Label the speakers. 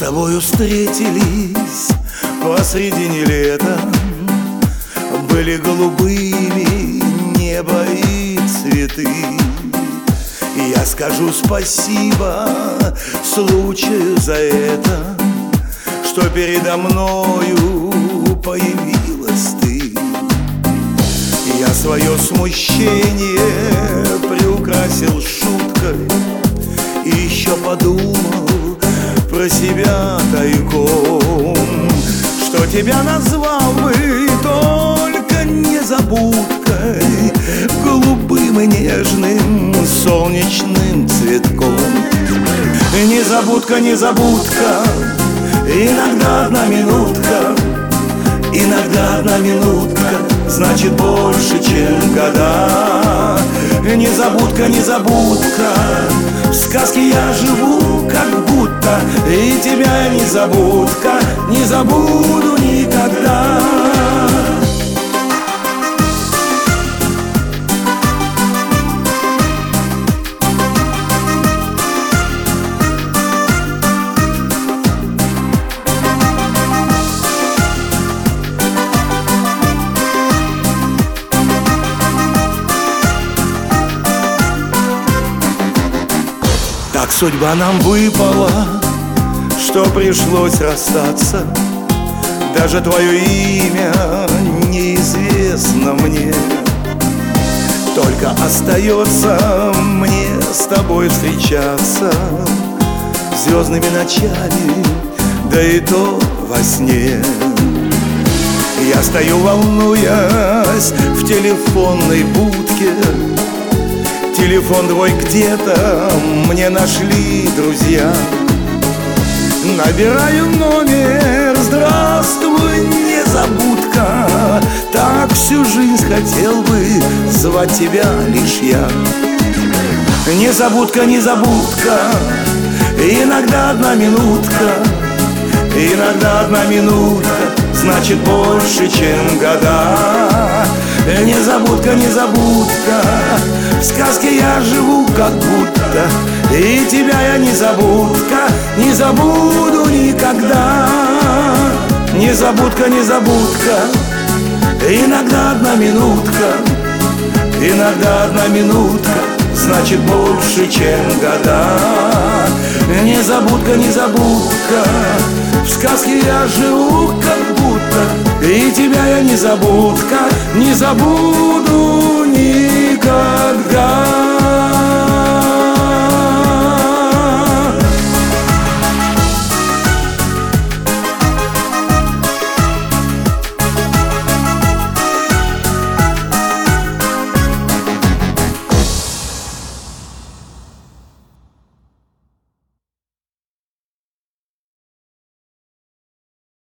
Speaker 1: тобою встретились посредине лета. Были голубыми небо и цветы. И я скажу спасибо случаю за это, что передо мною появилась ты. Я свое смущение приукрасил шуткой и еще подумал про себя тайком, что тебя назвал бы только незабудкой, голубым и нежным солнечным цветком. Незабудка, незабудка, иногда одна минутка, иногда одна минутка значит больше, чем года. Незабудка, незабудка, в сказке я живу как будто, и тебя, незабудка, не забуду никогда. Так судьба нам выпала, что пришлось расстаться. Даже твое имя неизвестно мне. Только остается мне с тобой встречаться звездными ночами, да и то во сне. Я стою, волнуясь, в телефонной будке. Телефон твой где-то мне нашли друзья. Набираю номер, здравствуй, незабудка. Так всю жизнь хотел бы звать тебя лишь я. Незабудка, незабудка, иногда одна минутка, иногда одна минутка значит больше, чем года. Незабудка, незабудка, в сказке я живу как будто, и тебя я, незабудка, не забуду никогда. Незабудка, незабудка, иногда одна минутка, иногда одна минутка значит больше, чем года. Незабудка, незабудка, в сказке я живу как будто, и тебя я, незабудка, не забуду никогда.